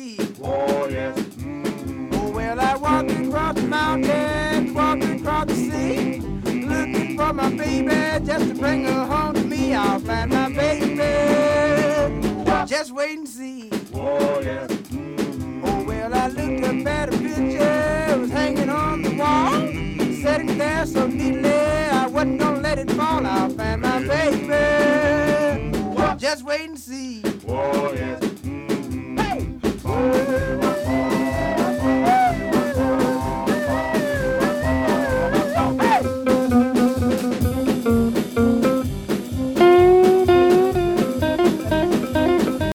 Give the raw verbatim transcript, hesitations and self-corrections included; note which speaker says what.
Speaker 1: see.
Speaker 2: Oh, yes. Mm-hmm.
Speaker 1: Oh, well, I walked across the mountains, walked across the sea, looking for my baby just to bring her home to me. I'll find my baby. Just wait and see.
Speaker 2: Oh, yes. Mm-hmm.
Speaker 1: Oh, well, I looked up at a picture